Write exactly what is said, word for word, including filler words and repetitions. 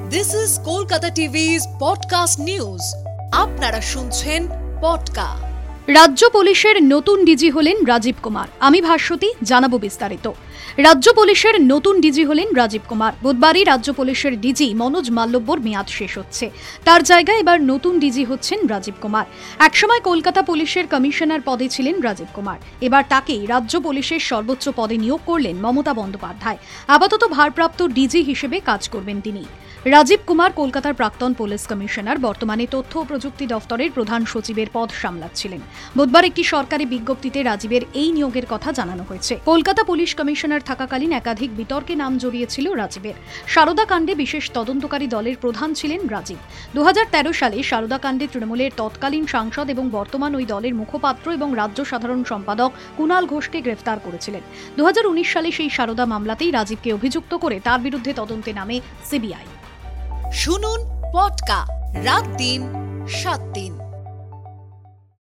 This is Kolkata টিভি's podcast news. আপনারা শুনছেন পডকা। রাজ্য পুলিশের নতুন ডিজি হলেন রাজীব কুমার। আমি ভাস্বতী, জানাবো বিস্তারিত। রাজ্য পুলিশের নতুন ডিজি হলেন রাজীব কুমার। বুধবারই রাজ্য পুলিশের ডিজি মনোজ মাল্লব্যর মেয়াদ শেষ হচ্ছে। তার জায়গায় এবার নতুন ডিজি হচ্ছেন রাজীব কুমার। একসময় কলকাতা পুলিশের কমিশনার পদে ছিলেন রাজীব কুমার। এবার তাকেই রাজ্য পুলিশের সর্বোচ্চ পদে নিয়োগ করলেন মমতা বন্দ্যোপাধ্যায়। আপাতত ভারপ্রাপ্ত ডিজি হিসেবে কাজ করবেন তিনি। রাজীব কুমার কলকাতার প্রাক্তন পুলিশ কমিশনার, বর্তমানে তথ্য ও প্রযুক্তি দফতরের প্রধান সচিবের পদ সামলাচ্ছিলেন। বুধবার একটি সরকারি বিজ্ঞপ্তিতে রাজীবের এই নিয়োগের কথা জানানো হয়েছে। কলকাতা পুলিশ কমিশনার থাকাকালীন একাধিক বিতর্কে নাম জড়িয়েছিল রাজীবের। সারদা কাণ্ডে বিশেষ তদন্তকারী দলের প্রধান ছিলেন রাজীব। দু হাজার তেরো সালে সারদা কাণ্ডে তৃণমূলের তৎকালীন সাংসদ এবং বর্তমান ওই দলের মুখপাত্র এবং রাজ্য সাধারণ সম্পাদক কুণাল ঘোষকে গ্রেফতার করেছিলেন। দু হাজার উনিশ সালে সেই সারদা মামলাতেই রাজীবকে অভিযুক্ত করে তার বিরুদ্ধে তদন্তে নামে সিবিআই। শুনুন পডকা রাত দিন সাত দিন।